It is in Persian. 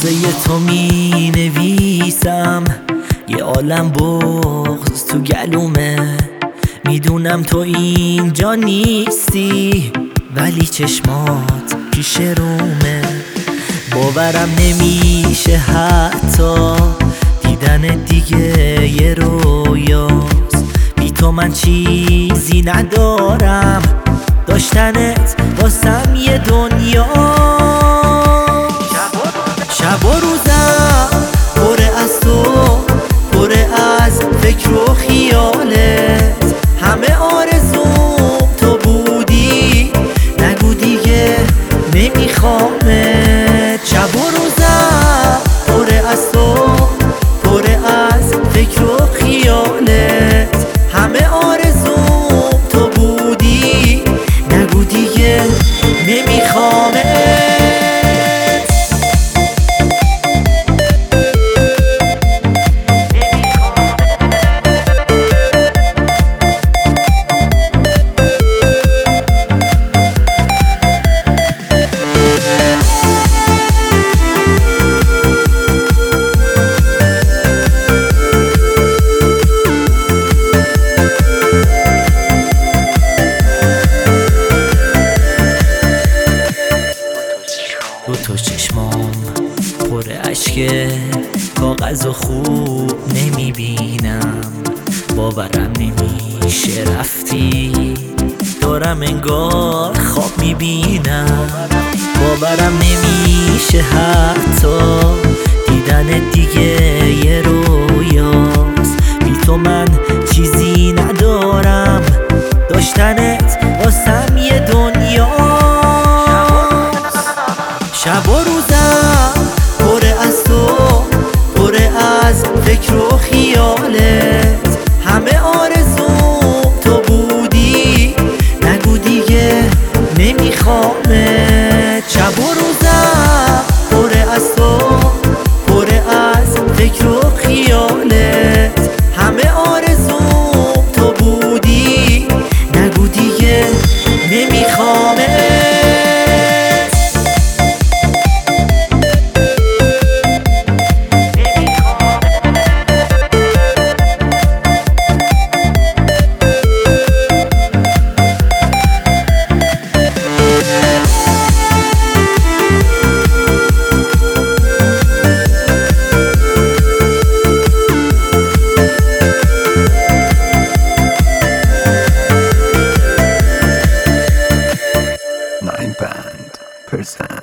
واسه تو می نویسم یه عالم بغض تو گلومه. میدونم تو اینجا نیستی ولی چشمات پیش رومه. باورم نمیشه حتی دیدن دیگه یه رویاست. بی تو من چیزی ندارم، داشتنت واسم یه دنیا. شب و روزم پره از تو، پره از فکر و خیالت. همه آرزوم تو بودی، نگو دیگه نمیخوامت. شب و روزم پره از تو، پره از فکر و خیالت. همه آرزوم تو بودی، نگو دیگه نمیخوامت. رو تو چشمام پر اشکه، کاغذ و خوب نمیبینم. باورم نمیشه رفتی، دارم انگار خواب میبینم. باورم نمیشه حتی دیدن دیگه یه رویاست. بی تو من چیزی ندارم، داشتنت واسم یه دنیا. شب و روزم پره از تو، پره از فکر و خیالت. همه آرزوم تو بودی، نگو دیگه نمیخوامت. شب و روزم پره از تو، پره از فکر و خیالت. همه آرزوم تو بودی، نگو دیگه نمیخوامت. Band present.